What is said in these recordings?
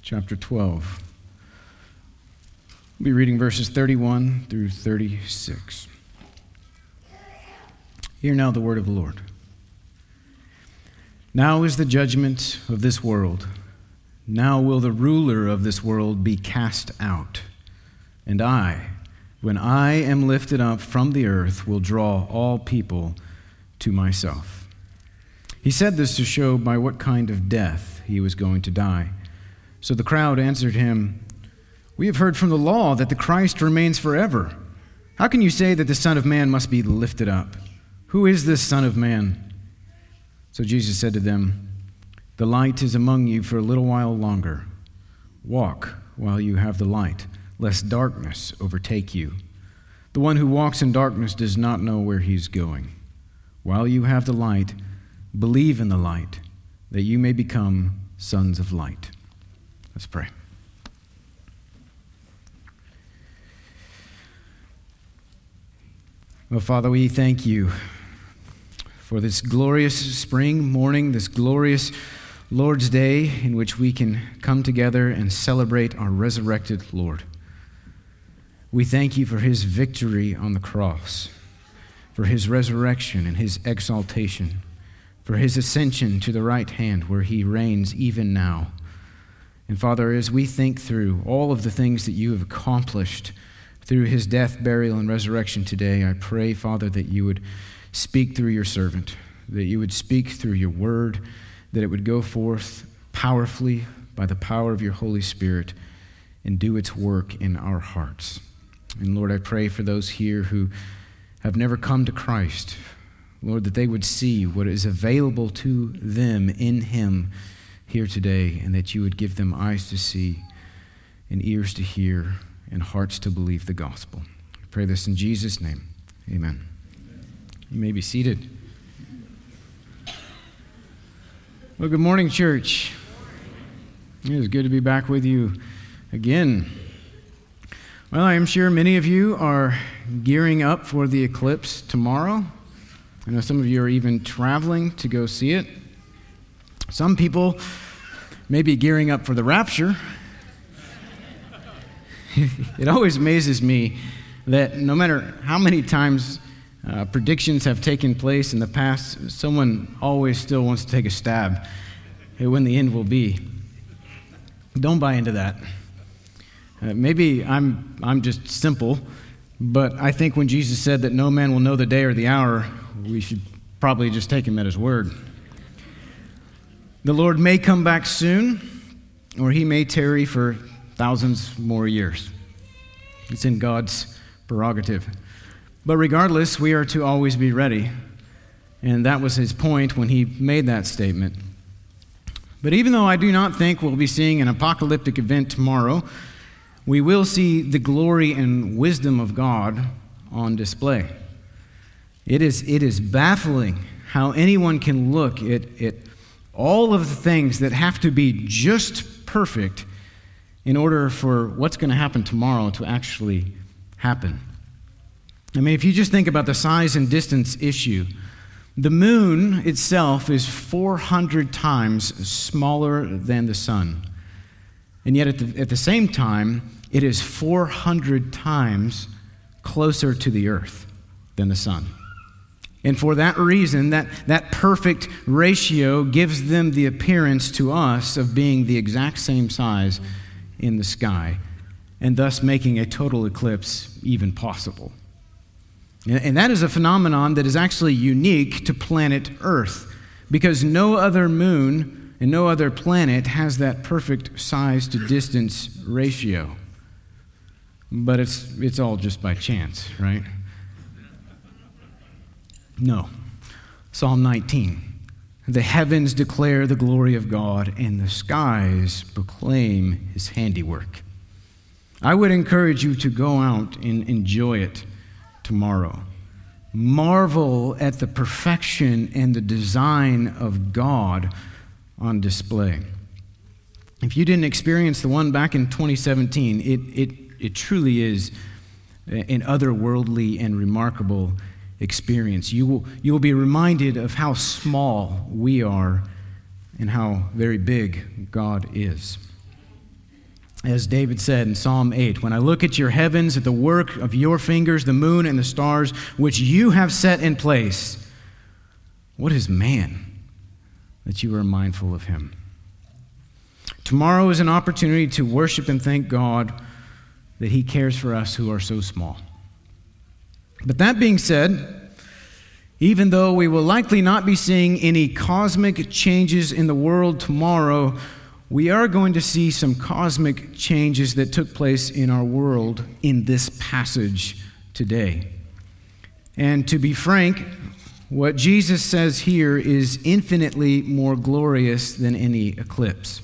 chapter 12. We'll be reading verses 31 through 36. Hear now the word of the Lord. Now is the judgment of this world. Now will the ruler of this world be cast out. And I, when I am lifted up from the earth, will draw all people to myself. He said this to show by what kind of death he was going to die. So the crowd answered him, "We have heard from the law that the Christ remains forever. How can you say that the Son of Man must be lifted up? Who is this Son of Man?" So Jesus said to them, "The light is among you for a little while longer. Walk while you have the light, lest darkness overtake you. The one who walks in darkness does not know where he is going. While you have the light, believe in the light, that you may become sons of light." Let's pray. Well, Father, we thank you for this glorious spring morning, this glorious Lord's Day in which we can come together and celebrate our resurrected Lord. We thank you for his victory on the cross, for his resurrection and his exaltation, for his ascension to the right hand where he reigns even now. And Father, as we think through all of the things that you have accomplished through his death, burial, and resurrection today, I pray, Father, that you would speak through your servant, that you would speak through your word, that it would go forth powerfully by the power of your Holy Spirit and do its work in our hearts. And Lord, I pray for those here who have never come to Christ, Lord, that they would see what is available to them in him here today, and that you would give them eyes to see and ears to hear and hearts to believe the gospel. I pray this in Jesus' name. Amen. You may be seated. Well, good morning, church. It is good to be back with you again. Well, I am sure many of you are gearing up for the eclipse tomorrow. I know some of you are even traveling to go see it. Some people may be gearing up for the rapture. It always amazes me that no matter how many times predictions have taken place in the past, someone always still wants to take a stab at when the end will be. Don't buy into that. Maybe I'm just simple, but I think when Jesus said that no man will know the day or the hour, we should probably just take him at his word. The Lord may come back soon, or he may tarry for thousands more years. It's in God's prerogative. But regardless, we are to always be ready. And that was his point when he made that statement. But even though I do not think we'll be seeing an apocalyptic event tomorrow, we will see the glory and wisdom of God on display. It is baffling how anyone can look at all of the things that have to be just perfect in order for what's going to happen tomorrow to actually happen. I mean, if you just think about the size and distance issue, the moon itself is 400 times smaller than the sun. And yet at the same time, it is 400 times closer to the earth than the sun. And for that reason, that perfect ratio gives them the appearance to us of being the exact same size in the sky, and thus making a total eclipse even possible. And that is a phenomenon that is actually unique to planet Earth, because no other moon and no other planet has that perfect size to distance ratio. But it's all just by chance, right? No. Psalm 19. The heavens declare the glory of God, and the skies proclaim his handiwork. I would encourage you to go out and enjoy it tomorrow. Marvel at the perfection and the design of God on display. If you didn't experience the one back in 2017, it truly is an otherworldly and remarkable experience. You will be reminded of how small we are and how very big God is. As David said in Psalm 8, when I look at your heavens, at the work of your fingers, the moon and the stars, which you have set in place, what is man that you are mindful of him? Tomorrow is an opportunity to worship and thank God that he cares for us who are so small. But that being said, even though we will likely not be seeing any cosmic changes in the world tomorrow, we are going to see some cosmic changes that took place in our world in this passage today. And to be frank, what Jesus says here is infinitely more glorious than any eclipse.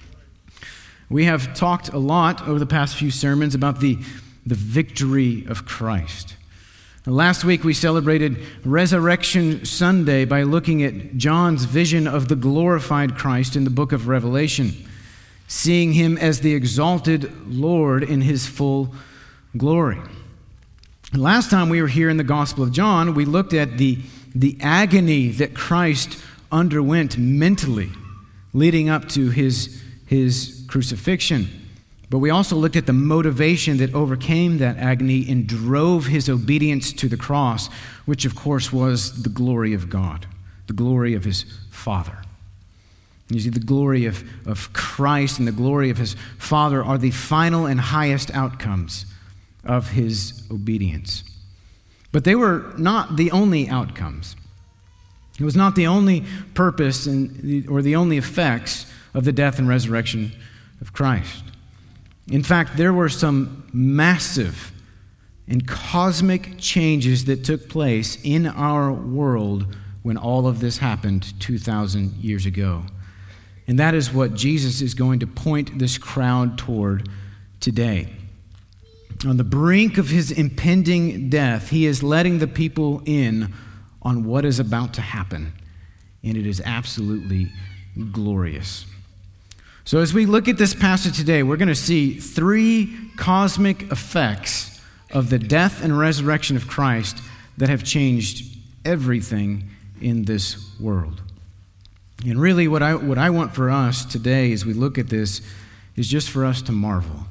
We have talked a lot over the past few sermons about the victory of Christ. Last week we celebrated Resurrection Sunday by looking at John's vision of the glorified Christ in the book of Revelation, seeing him as the exalted Lord in his full glory. Last time we were here in the Gospel of John, we looked at the agony that Christ underwent mentally leading up to his crucifixion. But we also looked at the motivation that overcame that agony and drove his obedience to the cross, which of course was the glory of God, the glory of his Father. You see, the glory of Christ and the glory of his Father are the final and highest outcomes of his obedience. But they were not the only outcomes. It was not the only purpose or the only effects of the death and resurrection of Christ. In fact, there were some massive and cosmic changes that took place in our world when all of this happened 2,000 years ago. And that is what Jesus is going to point this crowd toward today. On the brink of his impending death, he is letting the people in on what is about to happen. And it is absolutely glorious. So as we look at this passage today, we're going to see three cosmic effects of the death and resurrection of Christ that have changed everything in this world. And really what I want for us today as we look at this is just for us to marvel.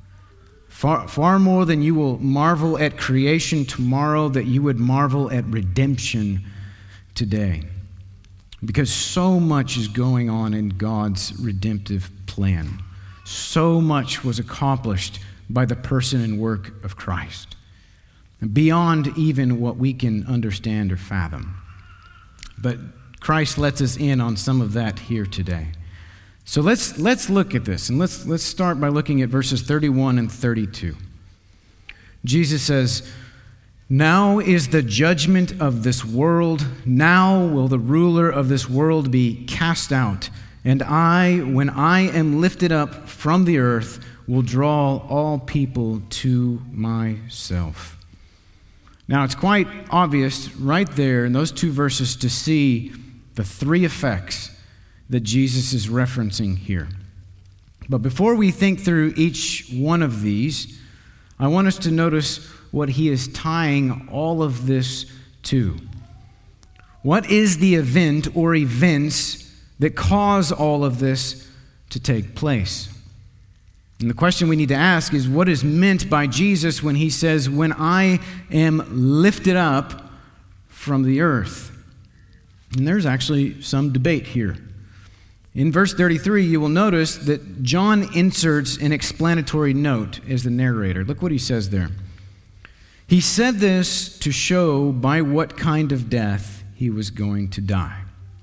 Far more than you will marvel at creation tomorrow, that you would marvel at redemption today. Because so much is going on in God's redemptive plan. So much was accomplished by the person and work of Christ, beyond even what we can understand or fathom. But Christ lets us in on some of that here today. So let's look at this, and let's start by looking at verses 31 and 32. Jesus says, "Now is the judgment of this world. Now will the ruler of this world be cast out. And I, when I am lifted up from the earth, will draw all people to myself." Now, it's quite obvious right there in those two verses to see the three effects that Jesus is referencing here. But before we think through each one of these, I want us to notice what he is tying all of this to. What is the event or events that cause all of this to take place? And the question we need to ask is, what is meant by Jesus when he says, "When I am lifted up from the earth"? And there's actually some debate here. In verse 33, you will notice that John inserts an explanatory note as the narrator. Look what he says there. He said this to show by what kind of death he was going to die.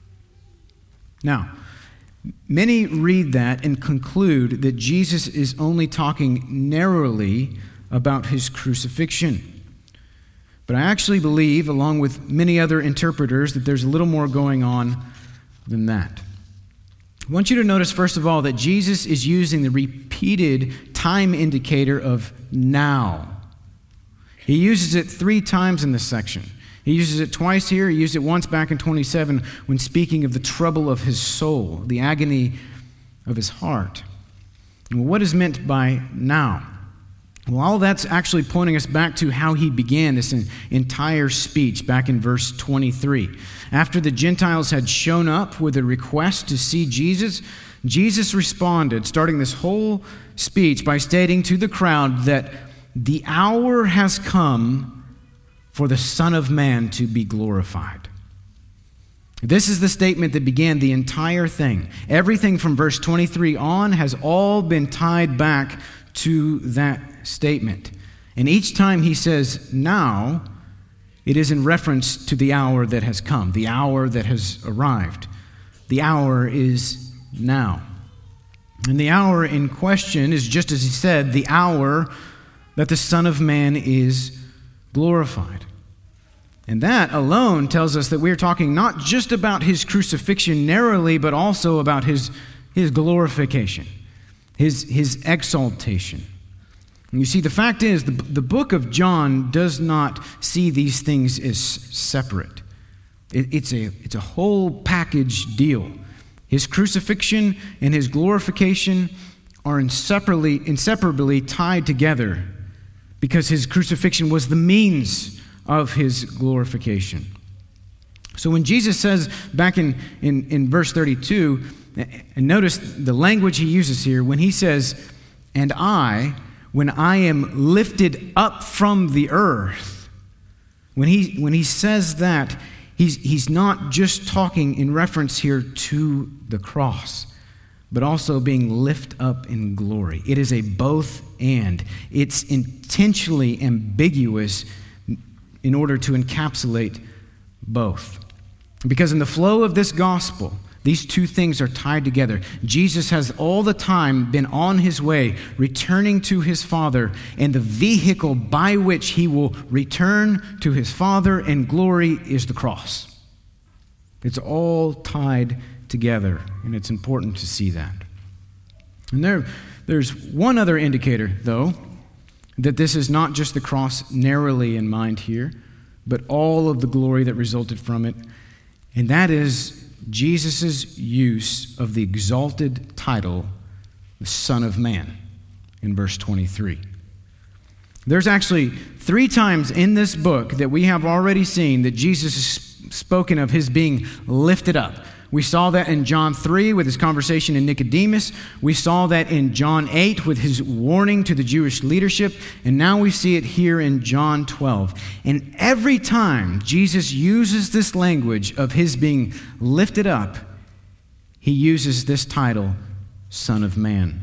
Now, many read that and conclude that Jesus is only talking narrowly about his crucifixion. But I actually believe, along with many other interpreters, that there's a little more going on than that. I want you to notice, first of all, that Jesus is using the repeated time indicator of now. He uses it 3 times in this section. He uses it twice here. He used it once back in 27 when speaking of the trouble of his soul, the agony of his heart. And what is meant by now? Well, all that's actually pointing us back to how he began this entire speech back in verse 23. After the Gentiles had shown up with a request to see Jesus, Jesus responded, starting this whole speech by stating to the crowd that the hour has come for the Son of Man to be glorified. This is the statement that began the entire thing. Everything from verse 23 on has all been tied back to that statement. And each time he says, now, it is in reference to the hour that has come, the hour that has arrived. The hour is now. And the hour in question is, just as he said, the hour that the Son of Man is glorified. And that alone tells us that we're talking not just about his crucifixion narrowly, but also about his glorification, his exaltation. And you see, the fact is, the book of John does not see these things as separate. It's a whole package deal. His crucifixion and his glorification are inseparably tied together because his crucifixion was the means of his glorification. So when Jesus says back in verse 32, and notice the language he uses here, when he says, and when I am lifted up from the earth, when he says that, he's not just talking in reference here to the cross, but also being lifted up in glory. It is a both and. It's intentionally ambiguous in order to encapsulate both. Because in the flow of this gospel, these two things are tied together. Jesus has all the time been on his way, returning to his Father, and the vehicle by which he will return to his Father in glory is the cross. It's all tied together, and it's important to see that. And there's one other indicator, though, that this is not just the cross narrowly in mind here, but all of the glory that resulted from it, and that is Jesus' use of the exalted title, the Son of Man, in verse 23. There's actually 3 times in this book that we have already seen that Jesus is spoken of his being lifted up. We saw that in John 3 with his conversation in Nicodemus. We saw that in John 8 with his warning to the Jewish leadership. And now we see it here in John 12. And every time Jesus uses this language of his being lifted up, he uses this title, Son of Man.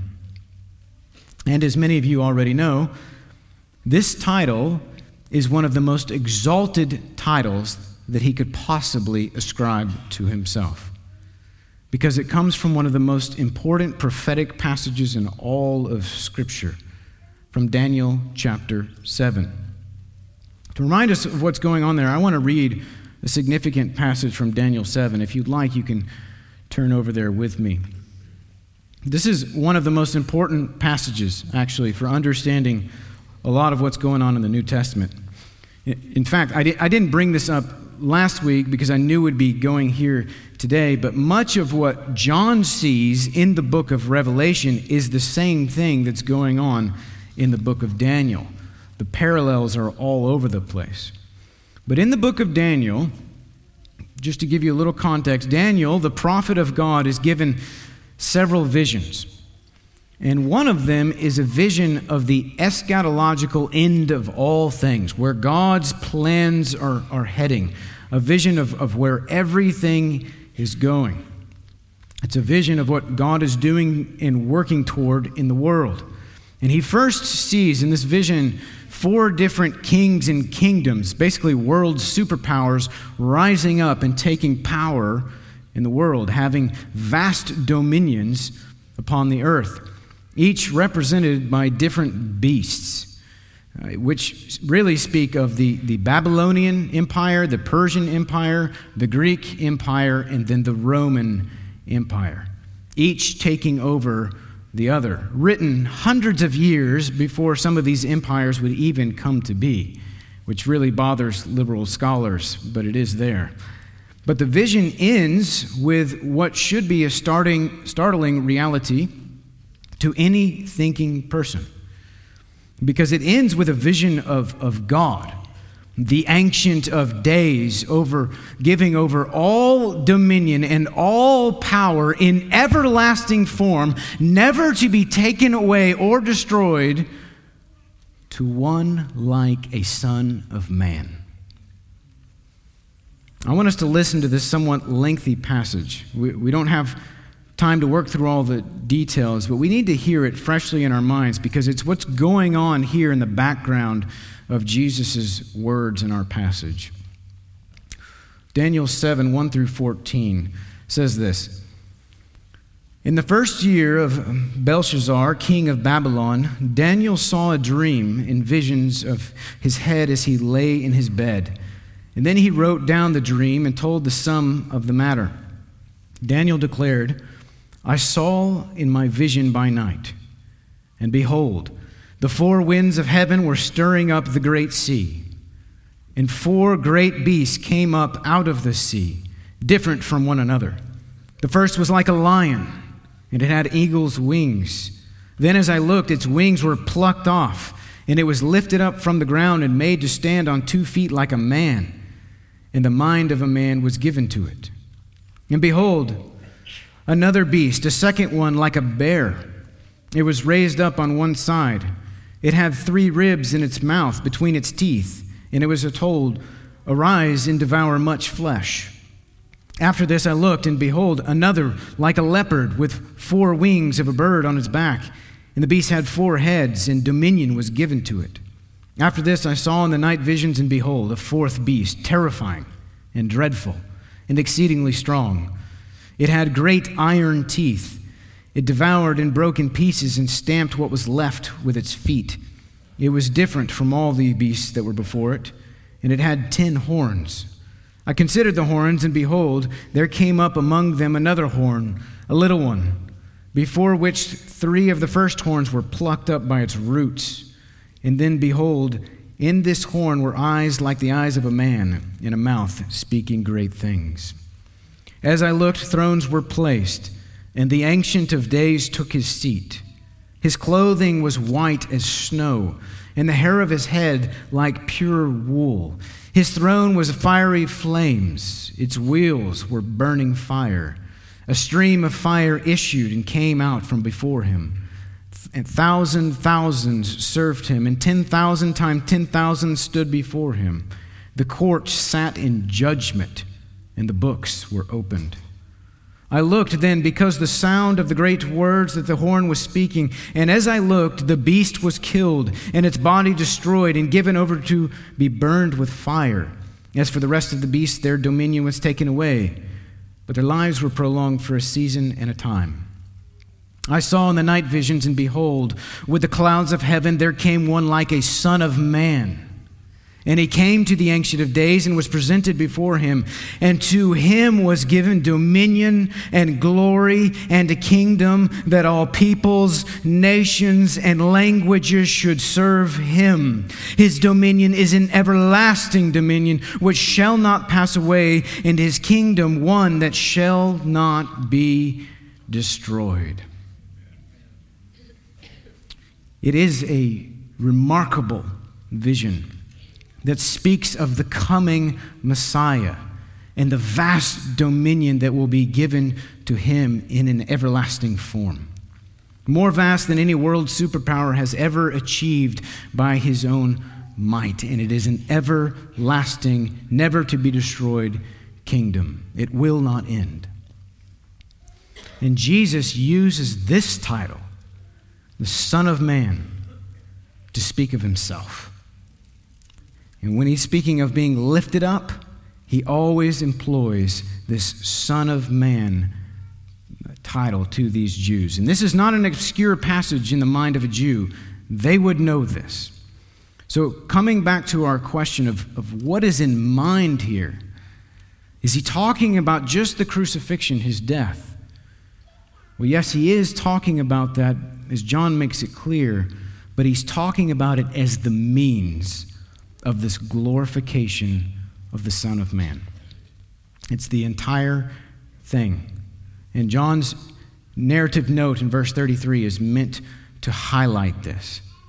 And as many of you already know, this title is one of the most exalted titles that he could possibly ascribe to himself, because it comes from one of the most important prophetic passages in all of Scripture, from Daniel chapter 7. To remind us of what's going on there, I want to read a significant passage from Daniel 7. If you'd like, you can turn over there with me. This is one of the most important passages, actually, for understanding a lot of what's going on in the New Testament. In fact, I didn't bring this up last week because I knew we'd be going here today, but much of what John sees in the book of Revelation is the same thing that's going on in the book of Daniel. The parallels are all over the place. But in the book of Daniel, just to give you a little context, Daniel, the prophet of God, is given several visions. And one of them is a vision of the eschatological end of all things, where God's plans are heading, a vision of where everything is going. It's a vision of what God is doing and working toward in the world. And he first sees in this vision 4 different kings and kingdoms, basically world superpowers, rising up and taking power in the world, having vast dominions upon the earth, each represented by different beasts, which really speak of the Babylonian Empire, the Persian Empire, the Greek Empire, and then the Roman Empire, each taking over the other, written hundreds of years before some of these empires would even come to be, which really bothers liberal scholars, but it is there. But the vision ends with what should be a startling reality to any thinking person, because it ends with a vision of God, the Ancient of Days, giving over all dominion and all power in everlasting form, never to be taken away or destroyed, to one like a Son of Man. I want us to listen to this somewhat lengthy passage. We don't have time to work through all the details, but we need to hear it freshly in our minds because it's what's going on here in the background of Jesus' words in our passage. Daniel 7, 1 through 14 says this: In the first year of Belshazzar, king of Babylon, Daniel saw a dream in visions of his head as he lay in his bed. And then he wrote down the dream and told the sum of the matter. Daniel declared, I saw in my vision by night, and behold, the four winds of heaven were stirring up the great sea, and four great beasts came up out of the sea, different from one another. The first was like a lion, and it had eagle's wings. Then as I looked, its wings were plucked off, and it was lifted up from the ground and made to stand on 2 feet like a man, and the mind of a man was given to it. And behold, another beast, a second one like a bear. It was raised up on one side. It had 3 ribs in its mouth between its teeth, and it was told, Arise and devour much flesh. After this I looked, and behold, another like a leopard with 4 wings of a bird on its back. And the beast had 4 heads, and dominion was given to it. After this I saw in the night visions, and behold, a 4th beast, terrifying and dreadful and exceedingly strong. It had great iron teeth. It devoured and broke in pieces and stamped what was left with its feet. It was different from all the beasts that were before it, and it had 10 horns. I considered the horns, and behold, there came up among them another horn, a little one, before which 3 of the first horns were plucked up by its roots. And then, behold, in this horn were eyes like the eyes of a man, and a mouth speaking great things. As I looked, thrones were placed, and the Ancient of Days took his seat. His clothing was white as snow, and the hair of his head like pure wool. His throne was fiery flames. Its wheels were burning fire. A stream of fire issued and came out from before him. And thousands served him, and 10,000 times 10,000 stood before him. The court sat in judgment, and the books were opened. I looked then, because the sound of the great words that the horn was speaking, and as I looked, the beast was killed, and its body destroyed, and given over to be burned with fire. As for the rest of the beasts, their dominion was taken away, but their lives were prolonged for a season and a time. I saw in the night visions, and behold, with the clouds of heaven there came one like a son of man. And he came to the Ancient of Days and was presented before him. And to him was given dominion and glory and a kingdom, that all peoples, nations, and languages should serve him. His dominion is an everlasting dominion which shall not pass away, and his kingdom one that shall not be destroyed. It is a remarkable vision that speaks of the coming Messiah and the vast dominion that will be given to him in an everlasting form. More vast than any world superpower has ever achieved by his own might. And it is an everlasting, never to be destroyed kingdom. It will not end. And Jesus uses this title, the Son of Man, to speak of himself. And when he's speaking of being lifted up, he always employs this Son of Man title to these Jews. And this is not an obscure passage in the mind of a Jew. They would know this. So coming back to our question of what is in mind here, is he talking about just the crucifixion, his death? Well, yes, he is talking about that, as John makes it clear, but he's talking about it as the means of this glorification of the Son of Man. It's the entire thing. And John's narrative note in verse 33 is meant to highlight this.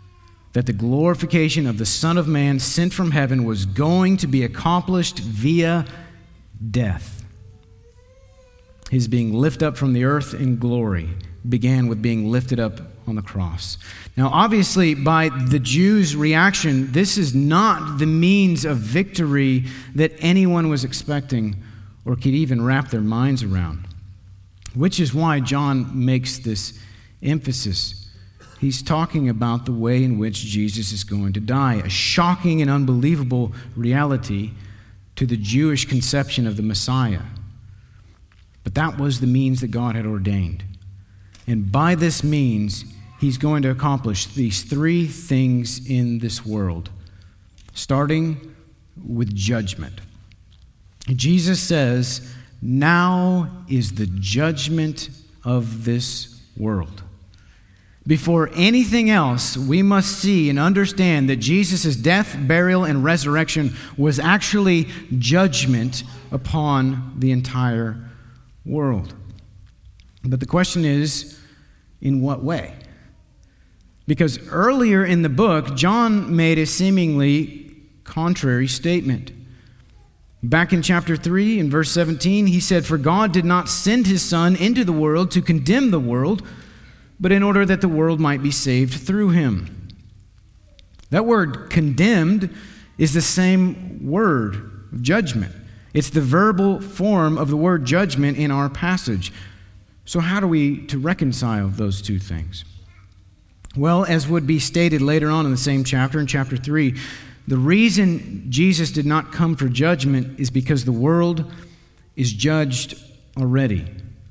that the glorification of the Son of Man sent from heaven was going to be accomplished via death. His being lifted up from the earth in glory began with being lifted up on the cross. Now, obviously, by the Jews' reaction, this is not the means of victory that anyone was expecting or could even wrap their minds around, which is why John makes this emphasis. He's talking about the way in which Jesus is going to die, a shocking and unbelievable reality to the Jewish conception of the Messiah. But that was the means that God had ordained. And by this means, he's going to accomplish these three things in this world, starting with judgment. Jesus says, "Now is the judgment of this world." Before anything else, we must see and understand that Jesus' death, burial, and resurrection was actually judgment upon the entire world. But the question is, in what way? Because earlier in the book, John made a seemingly contrary statement. Back in chapter 3, in verse 17, he said, "For God did not send his Son into the world to condemn the world, but in order that the world might be saved through him." That word condemned is the same word, judgment. It's the verbal form of the word judgment in our passage. So how do we to reconcile those two things? Well, as would be stated later on in the same chapter, in chapter 3, the reason Jesus did not come for judgment is because the world is judged already.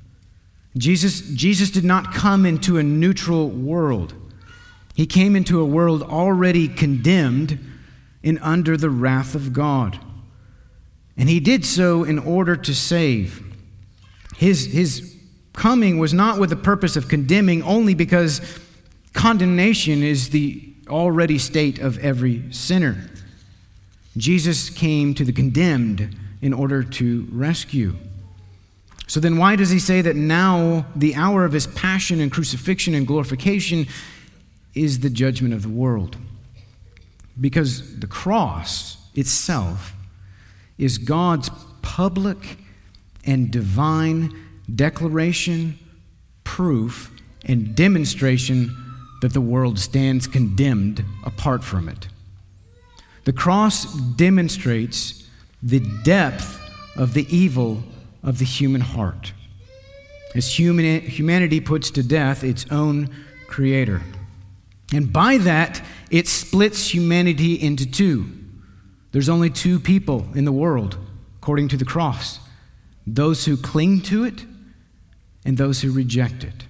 Jesus did not come into a neutral world. He came into a world already condemned and under the wrath of God. And he did so in order to save. His coming was not with the purpose of condemning, only because condemnation is the already state of every sinner. Jesus came to the condemned in order to rescue. So then why does he say that now the hour of his passion and crucifixion and glorification is the judgment of the world? Because the cross itself is God's public and divine declaration, proof, and demonstration that the world stands condemned apart from it. The cross demonstrates the depth of the evil of the human heart, as humanity puts to death its own creator. And by that, it splits humanity into two. There's only two people in the world, according to the cross: those who cling to it and those who reject it.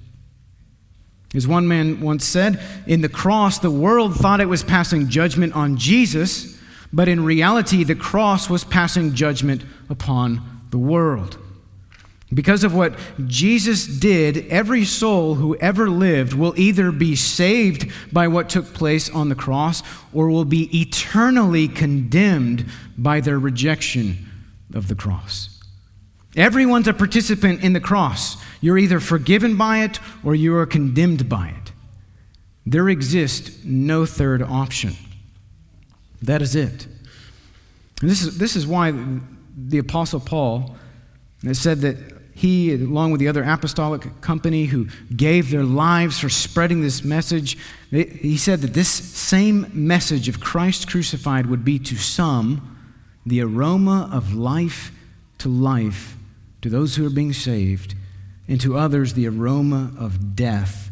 As one man once said, in the cross, the world thought it was passing judgment on Jesus, but in reality, the cross was passing judgment upon the world. Because of what Jesus did, every soul who ever lived will either be saved by what took place on the cross or will be eternally condemned by their rejection of the cross. Everyone's a participant in the cross. You're either forgiven by it or you are condemned by it. There exists no third option. That is it. And this is why the Apostle Paul said that he, along with the other apostolic company who gave their lives for spreading this message, he said that this same message of Christ crucified would be to some the aroma of life to those who are being saved, and to others the aroma of death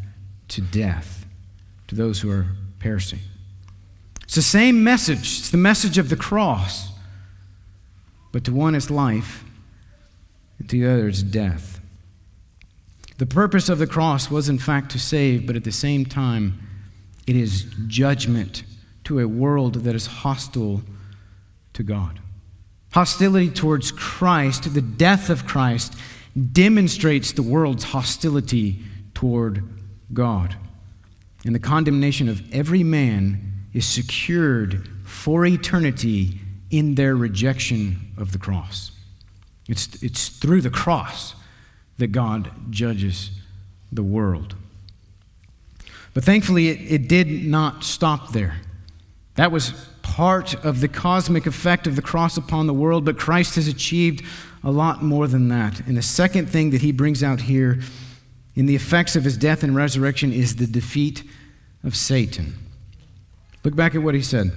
to those who are perishing. It's the same message. It's the message of the cross. But to one it's life, and to the other it's death. The purpose of the cross was in fact to save, but at the same time it is judgment to a world that is hostile to God. Hostility towards Christ, the death of Christ, demonstrates the world's hostility toward God. And the condemnation of every man is secured for eternity in their rejection of the cross. It's through the cross that God judges the world. But thankfully, it did not stop there. That was part of the cosmic effect of the cross upon the world, but Christ has achieved a lot more than that. And the second thing that he brings out here in the effects of his death and resurrection is the defeat of Satan. Look back at what he said.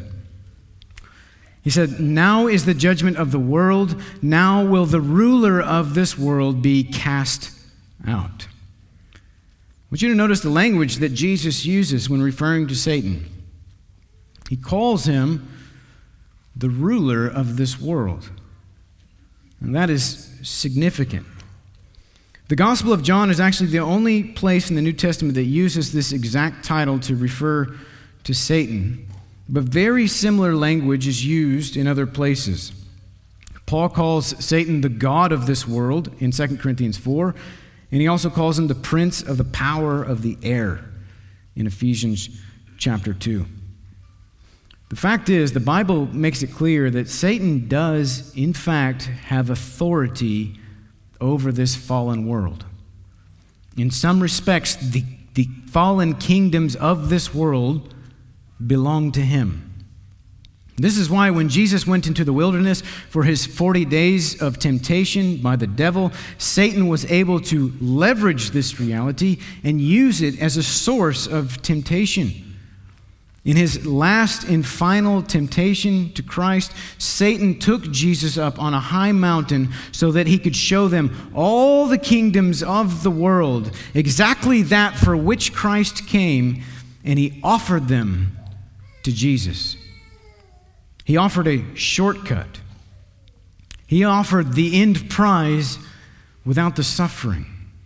He said, "Now is the judgment of the world. Now will the ruler of this world be cast out." I want you to notice the language that Jesus uses when referring to Satan. He calls him the ruler of this world. And that is significant. The Gospel of John is actually the only place in the New Testament that uses this exact title to refer to Satan. But very similar language is used in other places. Paul calls Satan the god of this world in 2 Corinthians 4, and he also calls him the prince of the power of the air in Ephesians chapter 2. The fact is, the Bible makes it clear that Satan does, in fact, have authority over this fallen world. In some respects, the fallen kingdoms of this world belong to him. This is why when Jesus went into the wilderness for his 40 days of temptation by the devil, Satan was able to leverage this reality and use it as a source of temptation. In his last and final temptation to Christ, Satan took Jesus up on a high mountain so that he could show them all the kingdoms of the world, exactly that for which Christ came, and he offered them to Jesus. He offered a shortcut. He offered the end prize without the suffering.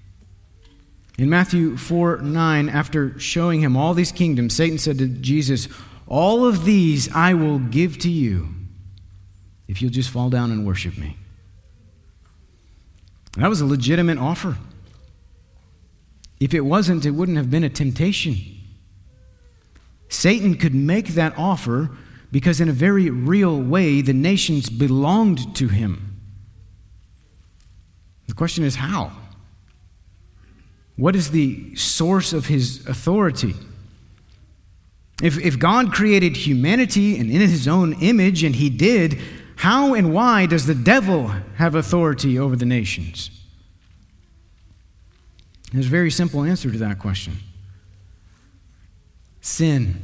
In Matthew 4:9, after showing him all these kingdoms, Satan said to Jesus, "All of these I will give to you if you'll just fall down and worship me." That was a legitimate offer. If it wasn't, it wouldn't have been a temptation. Satan could make that offer because in a very real way, the nations belonged to him. The question is how? What is the source of his authority? If God created humanity and in his own image, and he did, how and why does the devil have authority over the nations? There's a very simple answer to that question. Sin.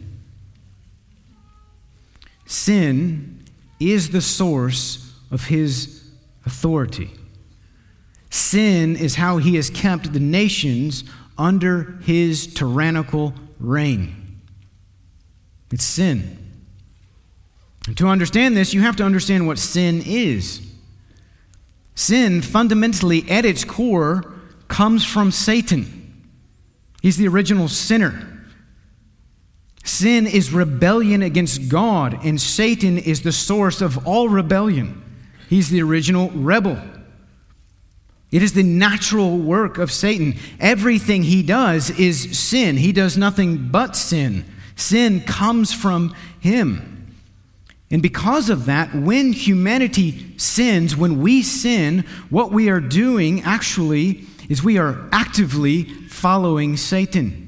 Sin is the source of his authority. Sin is how he has kept the nations under his tyrannical reign. It's sin. And to understand this, you have to understand what sin is. Sin, fundamentally at its core, comes from Satan. He's the original sinner. Sin is rebellion against God, and Satan is the source of all rebellion. He's the original rebel. It is the natural work of Satan. Everything he does is sin. He does nothing but sin. Sin comes from him. And because of that, when humanity sins, when we sin, what we are doing actually is we are actively following Satan.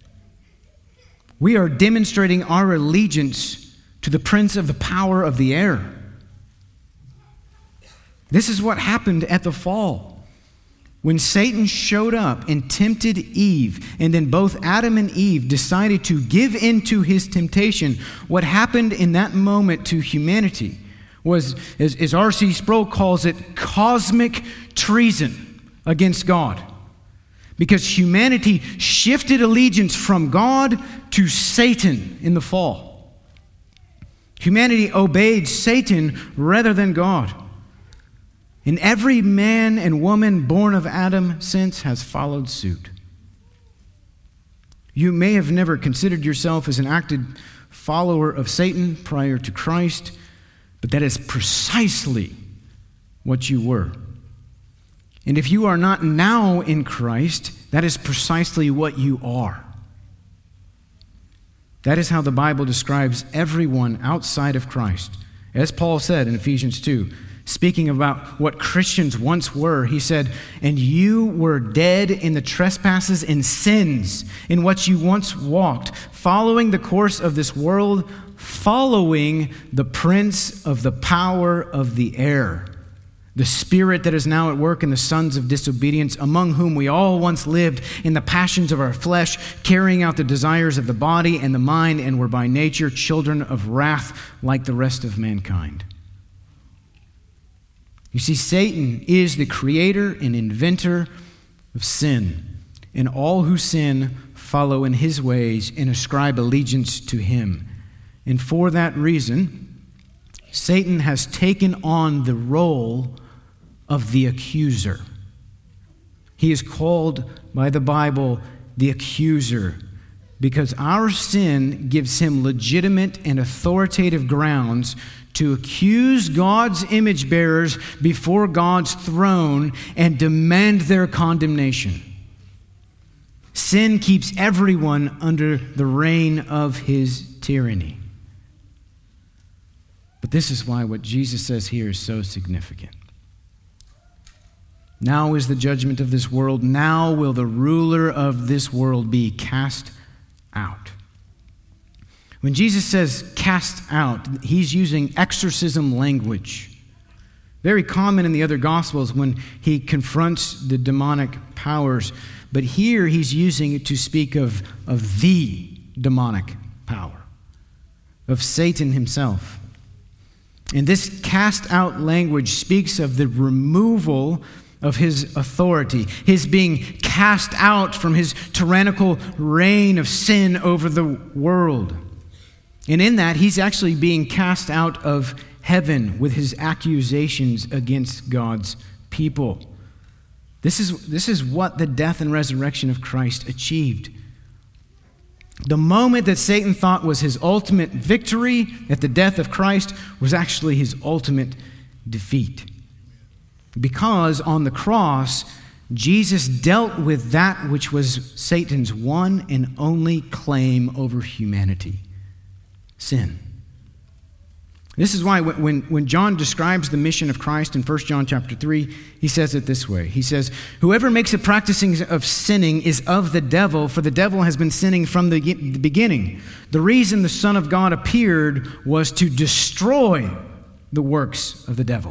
We are demonstrating our allegiance to the prince of the power of the air. This is what happened at the fall. When Satan showed up and tempted Eve, and then both Adam and Eve decided to give in to his temptation, what happened in that moment to humanity was, as R.C. Sproul calls it, cosmic treason against God. Because humanity shifted allegiance from God to Satan in the fall. Humanity obeyed Satan rather than God. And every man and woman born of Adam since has followed suit. You may have never considered yourself as an active follower of Satan prior to Christ, but that is precisely what you were. And if you are not now in Christ, that is precisely what you are. That is how the Bible describes everyone outside of Christ. As Paul said in Ephesians 2, Speaking about what Christians once were, he said, "And you were dead in the trespasses and sins in which you once walked, following the course of this world, following the prince of the power of the air, the spirit that is now at work in the sons of disobedience, among whom we all once lived in the passions of our flesh, carrying out the desires of the body and the mind, and were by nature children of wrath like the rest of mankind." You see, Satan is the creator and inventor of sin, and all who sin follow in his ways and ascribe allegiance to him. And for that reason, Satan has taken on the role of the accuser. He is called by the Bible the accuser because our sin gives him legitimate and authoritative grounds to accuse God's image bearers before God's throne and demand their condemnation. Sin keeps everyone under the reign of his tyranny. But this is why what Jesus says here is so significant. Now is the judgment of this world. Now will the ruler of this world be cast out. When Jesus says cast out, he's using exorcism language. Very common in the other Gospels when he confronts the demonic powers. But here he's using it to speak of the demonic power, of Satan himself. And this cast out language speaks of the removal of his authority, his being cast out from his tyrannical reign of sin over the world. And in that, he's actually being cast out of heaven with his accusations against God's people. This is what the death and resurrection of Christ achieved. The moment that Satan thought was his ultimate victory at the death of Christ was actually his ultimate defeat. Because on the cross, Jesus dealt with that which was Satan's one and only claim over humanity: sin. This is why when John describes the mission of Christ in 1 John chapter 3, he says it this way. He says, "Whoever makes a practicing of sinning is of the devil, for the devil has been sinning from the beginning. The reason the Son of God appeared was to destroy the works of the devil."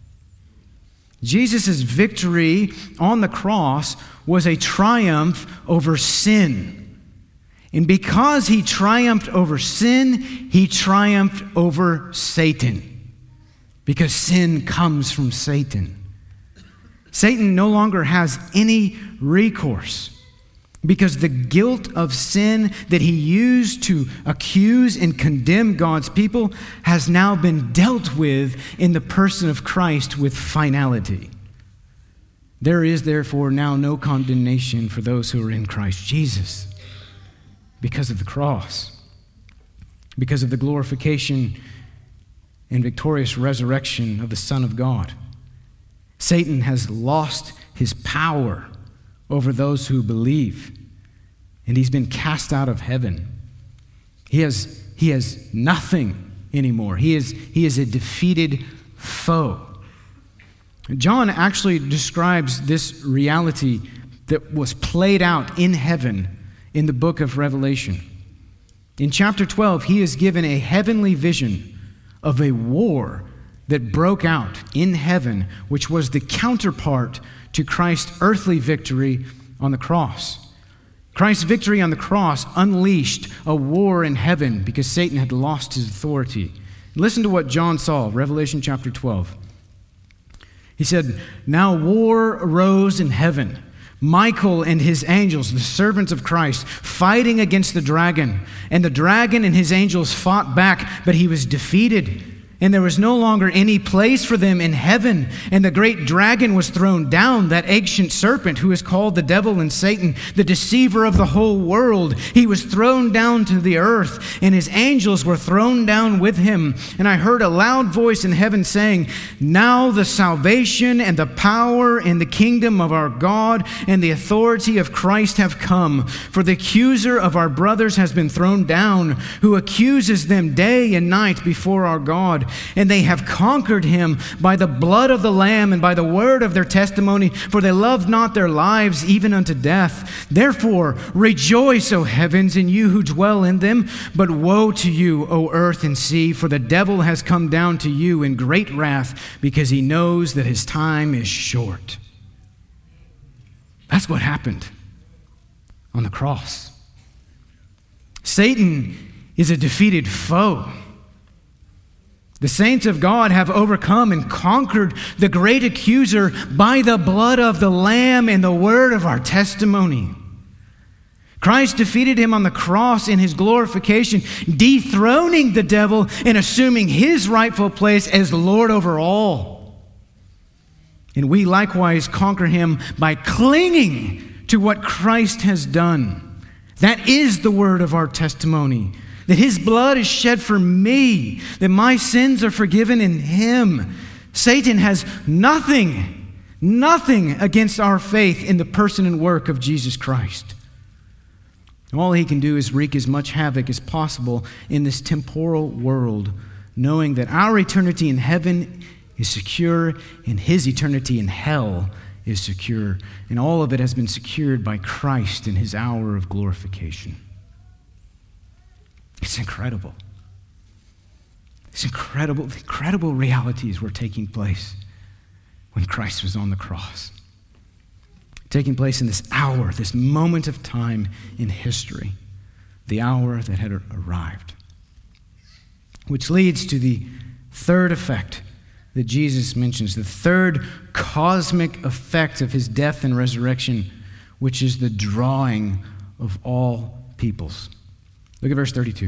Jesus' victory on the cross was a triumph over sin. And because he triumphed over sin, he triumphed over Satan. Because sin comes from Satan. Satan no longer has any recourse. Because the guilt of sin that he used to accuse and condemn God's people has now been dealt with in the person of Christ with finality. There is therefore now no condemnation for those who are in Christ Jesus. Because of the cross, because of the glorification and victorious resurrection of the Son of God. Satan has lost his power over those who believe, and he's been cast out of heaven. He has nothing anymore. He is a defeated foe. John actually describes this reality that was played out in heaven in the book of Revelation. In chapter 12, he is given a heavenly vision of a war that broke out in heaven, which was the counterpart to Christ's earthly victory on the cross. Christ's victory on the cross unleashed a war in heaven because Satan had lost his authority. Listen to what John saw, Revelation chapter 12. He said, "Now war arose in heaven. Michael and his angels, the servants of Christ, fighting against the dragon. And the dragon and his angels fought back, but he was defeated. And there was no longer any place for them in heaven. And the great dragon was thrown down, that ancient serpent who is called the devil and Satan, the deceiver of the whole world. He was thrown down to the earth, and his angels were thrown down with him. And I heard a loud voice in heaven saying, 'Now the salvation and the power and the kingdom of our God and the authority of Christ have come. For the accuser of our brothers has been thrown down, who accuses them day and night before our God. and they have conquered him by the blood of the Lamb and by the word of their testimony, for they loved not their lives even unto death. Therefore rejoice, O heavens, and you who dwell in them. But woe to you, O earth and sea, for the devil has come down to you in great wrath, because he knows that his time is short. That's what happened on the cross. Satan is a defeated foe. The saints of God have overcome and conquered the great accuser by the blood of the Lamb and the word of our testimony. Christ defeated him on the cross in his glorification, dethroning the devil and assuming his rightful place as Lord over all. And we likewise conquer him by clinging to what Christ has done. That is the word of our testimony, that his blood is shed for me, that my sins are forgiven in him. Satan has nothing against our faith in the person and work of Jesus Christ. All he can do is wreak as much havoc as possible in this temporal world, knowing that our eternity in heaven is secure and his eternity in hell is secure. And all of it has been secured by Christ in his hour of glorification. It's incredible. It's incredible realities were taking place when Christ was on the cross. Taking place in this hour, this moment of time in history, the hour that had arrived. Which leads to the third effect that Jesus mentions, the third cosmic effect of his death and resurrection, which is the drawing of all peoples. Look at verse 32.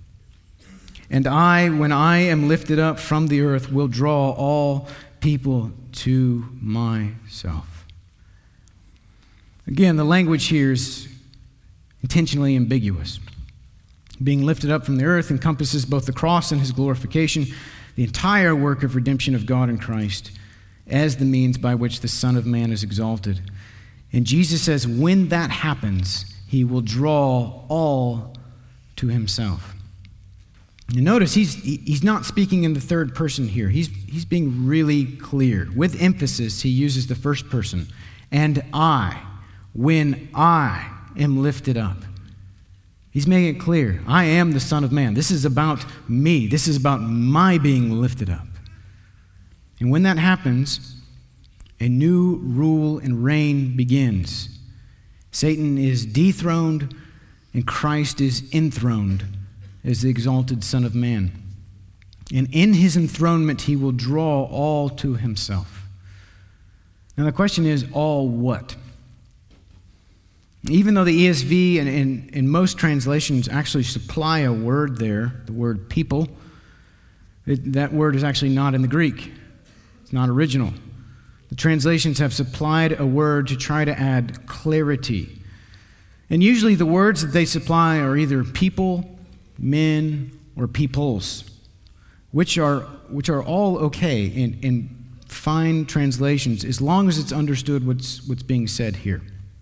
And I, when I am lifted up from the earth, will draw all people to myself. Again, the language here is intentionally ambiguous. Being lifted up from the earth encompasses both the cross and his glorification, the entire work of redemption of God in Christ, as the means by which the Son of Man is exalted. And Jesus says when that happens, he will draw all to himself. You notice he's not speaking in the third person here. He's being really clear. With emphasis, he uses the first person. And I, when I am lifted up. He's making it clear. I am the Son of Man. This is about me. This is about my being lifted up. And when that happens, a new rule and reign begins. Satan is dethroned and Christ is enthroned as the exalted Son of Man. And in his enthronement, he will draw all to himself. Now the question is, all what? Even though the ESV and most translations actually supply a word there, the word people, that word is actually not in the Greek. It's not original. The translations have supplied a word to try to add clarity. And usually the words that they supply are either people, men, or peoples, which are all okay in fine translations as long as it's understood what's being said here.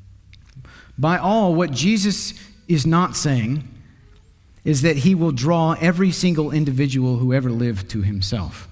By all, what Jesus is not saying is that he will draw every single individual who ever lived to himself.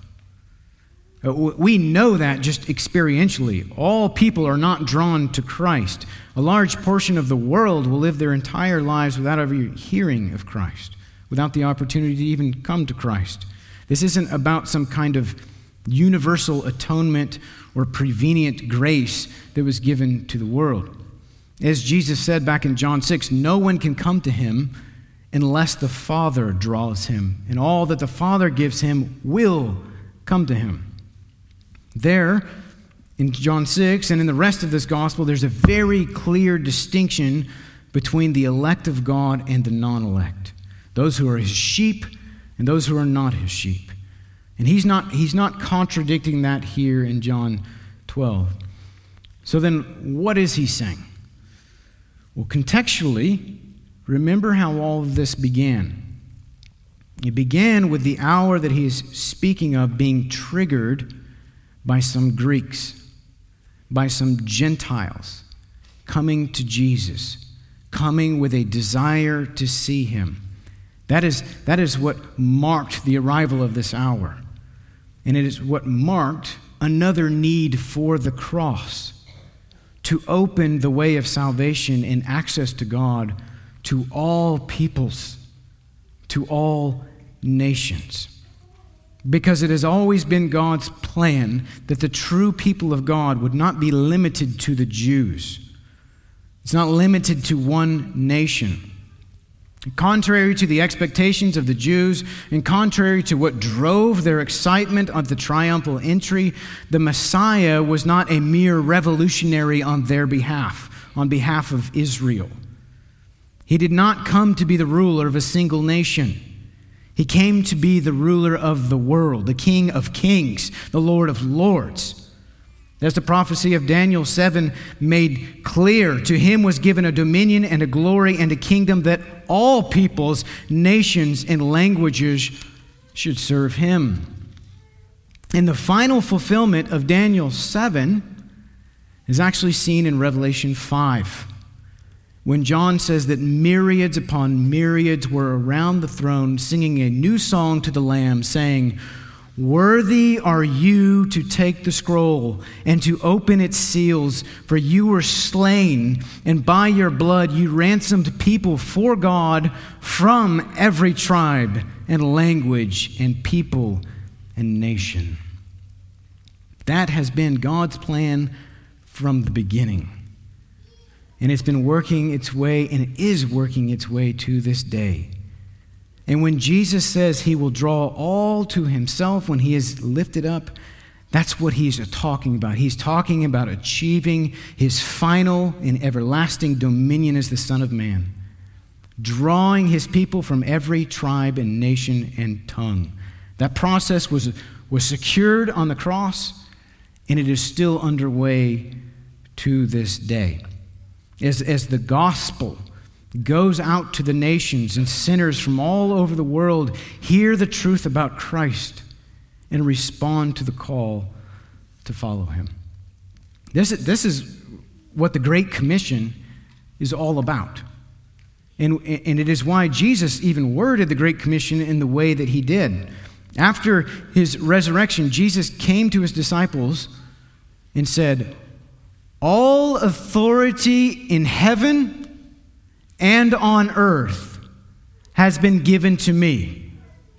We know that just experientially. All people are not drawn to Christ. A large portion of the world will live their entire lives without ever hearing of Christ, without the opportunity to even come to Christ. This isn't about some kind of universal atonement or prevenient grace that was given to the world. As Jesus said back in John 6, no one can come to him unless the Father draws him, and all that the Father gives him will come to him. There, in John 6 and in the rest of this gospel, there's a very clear distinction between the elect of God and the non-elect, those who are his sheep and those who are not his sheep. And he's not contradicting that here in John 12. So then, what is he saying? Well, contextually, remember how all of this began. It began with the hour that he is speaking of being triggered by some Greeks, by some Gentiles coming to Jesus, coming with a desire to see him. That is what marked the arrival of this hour. And it is what marked another need for the cross, to open the way of salvation and access to God to all peoples, to all nations. Because it has always been God's plan that the true people of God would not be limited to the Jews. It's not limited to one nation. Contrary to the expectations of the Jews, and contrary to what drove their excitement of the triumphal entry, the Messiah was not a mere revolutionary on their behalf, on behalf of Israel. He did not come to be the ruler of a single nation. He came to be the ruler of the world, the King of kings, the Lord of lords. As the prophecy of Daniel 7 made clear, to him was given a dominion and a glory and a kingdom that all peoples, nations, and languages should serve him. And the final fulfillment of Daniel 7 is actually seen in Revelation 5, when John says that myriads upon myriads were around the throne singing a new song to the Lamb, saying, "Worthy are you to take the scroll and to open its seals, for you were slain, and by your blood you ransomed people for God from every tribe and language and people and nation." That has been God's plan from the beginning. And it's been working its way, and it is working its way to this day. And when Jesus says he will draw all to himself when he is lifted up, that's what he's talking about. He's talking about achieving his final and everlasting dominion as the Son of Man, drawing his people from every tribe and nation and tongue. That process was secured on the cross, and it is still underway to this day. As the gospel goes out to the nations, and sinners from all over the world hear the truth about Christ and respond to the call to follow him. This is what the Great Commission is all about. And it is why Jesus even worded the Great Commission in the way that he did. After his resurrection, Jesus came to his disciples and said, "All authority in heaven and on earth has been given to me.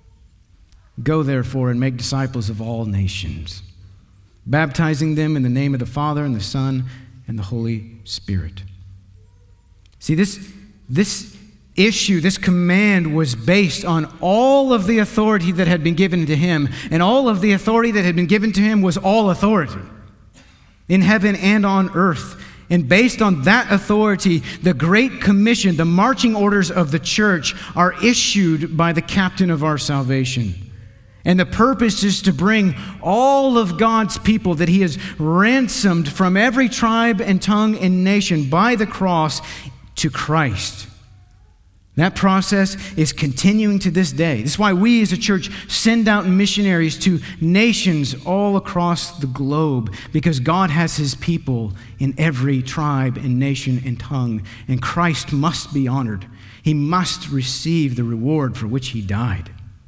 Go therefore and make disciples of all nations, baptizing them in the name of the Father and the Son and the Holy Spirit." See, this issue, this command was based on all of the authority that had been given to him, and all of the authority that had been given to him was all authority in heaven and on earth. And based on that authority, the Great Commission, the marching orders of the church, are issued by the captain of our salvation. And the purpose is to bring all of God's people that he has ransomed from every tribe and tongue and nation by the cross to Christ. That process is continuing to this day. This is why we as a church send out missionaries to nations all across the globe, because God has his people in every tribe and nation and tongue, and Christ must be honored. He must receive the reward for which he died.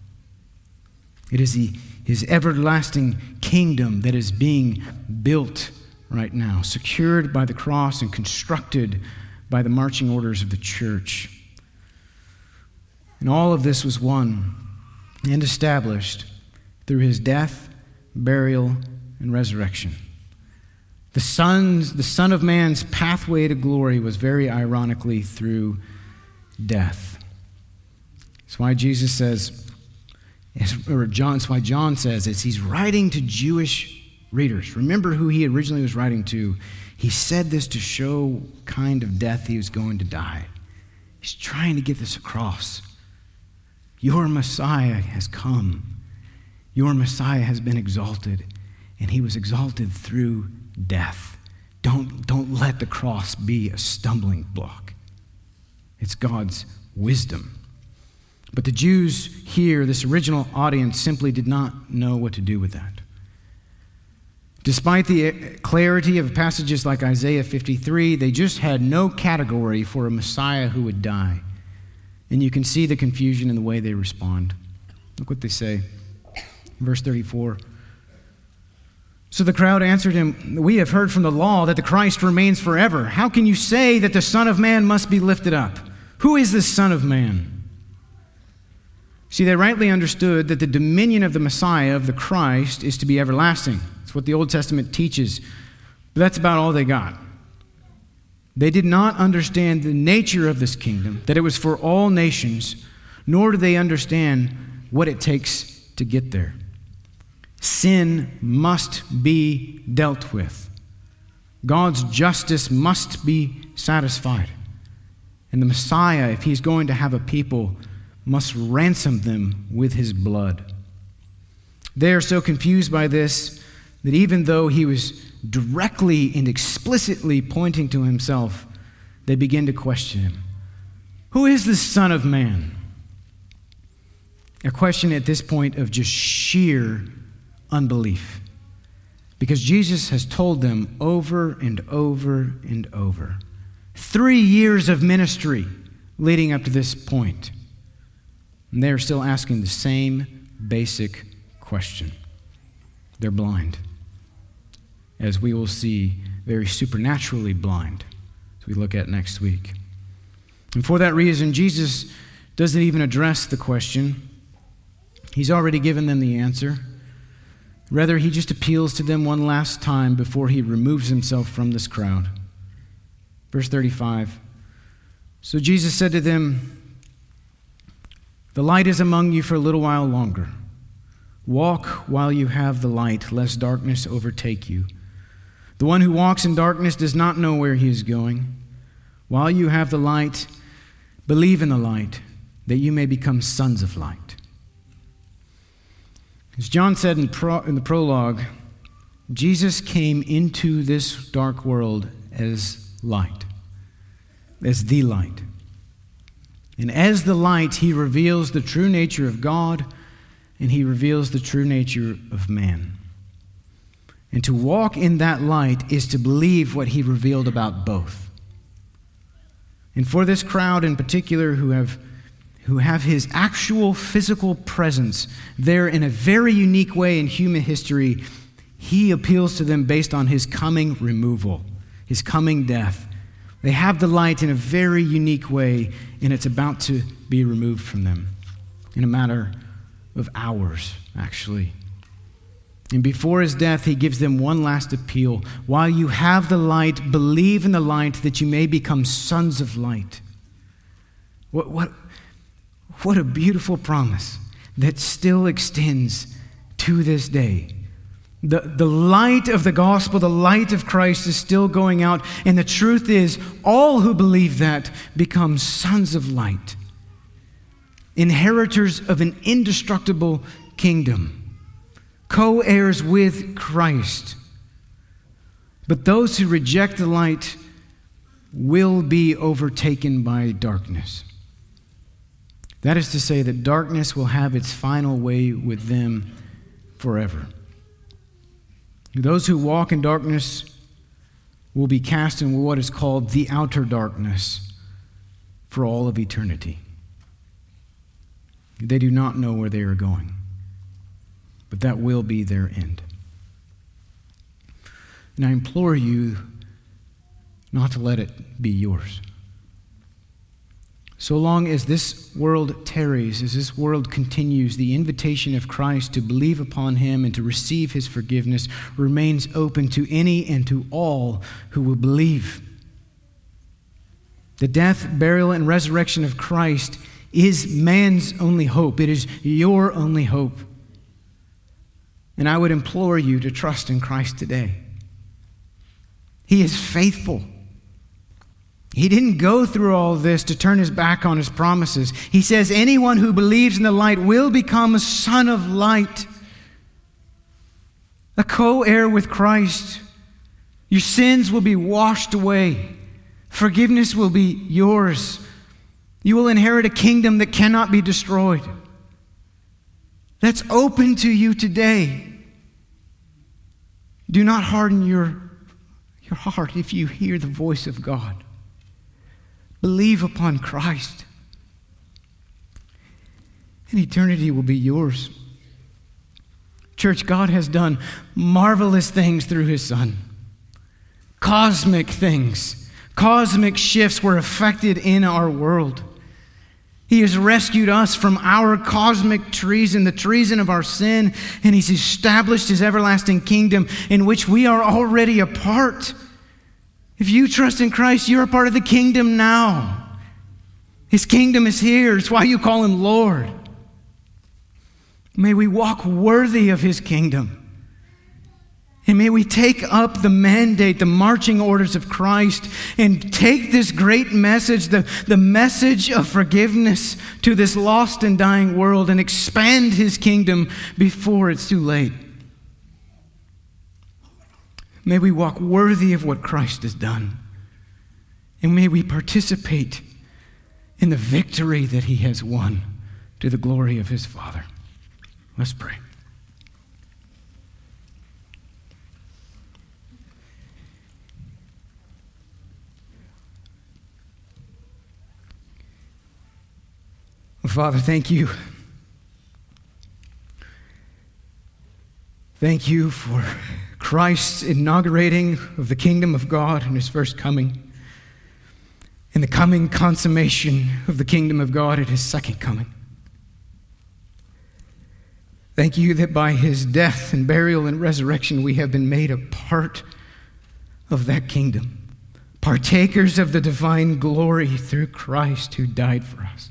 It is his everlasting kingdom that is being built right now, secured by the cross and constructed by the marching orders of the church. And all of this was won and established through his death, burial, and resurrection. The Son of Man's pathway to glory was very ironically through death. That's why Jesus says, it's why John says, as he's writing to Jewish readers, remember who he originally was writing to. He said this to show kind of death he was going to die. He's trying to get this across. Your Messiah has come. Your Messiah has been exalted, and he was exalted through death. Don't let the cross be a stumbling block. It's God's wisdom. But the Jews here, this original audience, simply did not know what to do with that. Despite the clarity of passages like Isaiah 53, they just had no category for a Messiah who would die. And you can see the confusion in the way they respond. Look what they say. Verse 34, So the crowd answered him, "We have heard from the law that the Christ remains forever. How can you say that the Son of Man must be lifted up? Who is this Son of Man?" See, they rightly understood that the dominion of the Messiah, of the Christ, is to be everlasting. That's what the Old Testament teaches. But that's about all they got. They did not understand the nature of this kingdom, that it was for all nations, nor do they understand what it takes to get there. Sin must be dealt with. God's justice must be satisfied. And the Messiah, if he's going to have a people, must ransom them with his blood. They are so confused by this that even though he was directly and explicitly pointing to himself, they begin to question him. Who is this Son of Man? A question at this point of just sheer unbelief. Because Jesus has told them over and over and over. 3 years of ministry leading up to this point. And they're still asking the same basic question. They're blind. As we will see, very supernaturally blind, as we look at next week. And for that reason, Jesus doesn't even address the question. He's already given them the answer. Rather, he just appeals to them one last time before he removes himself from this crowd. Verse 35. So Jesus said to them, "The light is among you for a little while longer. Walk while you have the light, lest darkness overtake you. The one who walks in darkness does not know where he is going. While you have the light, believe in the light, that you may become sons of light." As John said in the prologue, Jesus came into this dark world as light, as the light. And as the light, he reveals the true nature of God, and he reveals the true nature of man. And to walk in that light is to believe what he revealed about both. And for this crowd in particular who have his actual physical presence there in a very unique way in human history, he appeals to them based on his coming removal, his coming death. They have the light in a very unique way, and it's about to be removed from them in a matter of hours, actually. And before his death, he gives them one last appeal. While you have the light, believe in the light that you may become sons of light. What a beautiful promise that still extends to this day. The light of the gospel, the light of Christ is still going out, and the truth is, all who believe that become sons of light, inheritors of an indestructible kingdom, co-heirs with Christ. But those who reject the light will be overtaken by darkness. That is to say that darkness will have its final way with them forever. Those who walk in darkness will be cast in what is called the outer darkness for all of eternity. They do not know where they are going, but that will be their end. And I implore you not to let it be yours. So long as this world tarries, as this world continues, the invitation of Christ to believe upon him and to receive his forgiveness remains open to any and to all who will believe. The death, burial, and resurrection of Christ is man's only hope. It is your only hope. And I would implore you to trust in Christ today. He is faithful. He didn't go through all this to turn his back on his promises. He says anyone who believes in the light will become a son of light, a co-heir with Christ. Your sins will be washed away. Forgiveness will be yours. You will inherit a kingdom that cannot be destroyed. That's open to you today. Do not harden your heart if you hear the voice of God. Believe upon Christ, and eternity will be yours. Church, God has done marvelous things through his Son. Cosmic things, cosmic shifts were effected in our world. He has rescued us from our cosmic treason, the treason of our sin, and he's established his everlasting kingdom in which we are already a part. If you trust in Christ, you're a part of the kingdom now. His kingdom is here. It's why you call him Lord. May we walk worthy of his kingdom. And may we take up the mandate, the marching orders of Christ, and take this great message, the message of forgiveness to this lost and dying world, and expand his kingdom before it's too late. May we walk worthy of what Christ has done. And may we participate in the victory that he has won to the glory of his Father. Let's pray. Father, thank you. Thank you for Christ's inaugurating of the kingdom of God in his first coming, and the coming consummation of the kingdom of God at his second coming. Thank you that by his death and burial and resurrection we have been made a part of that kingdom, partakers of the divine glory through Christ who died for us.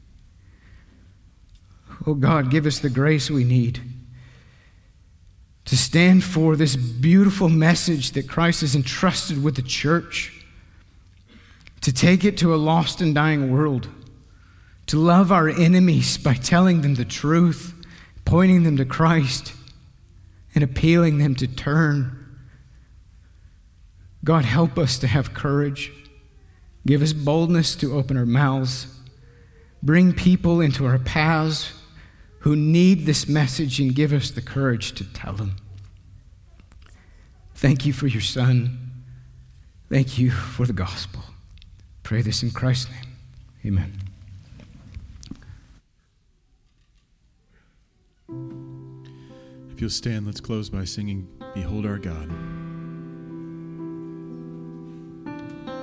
Oh God, give us the grace we need to stand for this beautiful message that Christ has entrusted with the church, to take it to a lost and dying world, to love our enemies by telling them the truth, pointing them to Christ, and appealing them to turn. God, help us to have courage. Give us boldness to open our mouths. Bring people into our paths who need this message, and give us the courage to tell them. Thank you for your Son. Thank you for the gospel. Pray this in Christ's name. Amen. If you'll stand, let's close by singing, Behold Our God.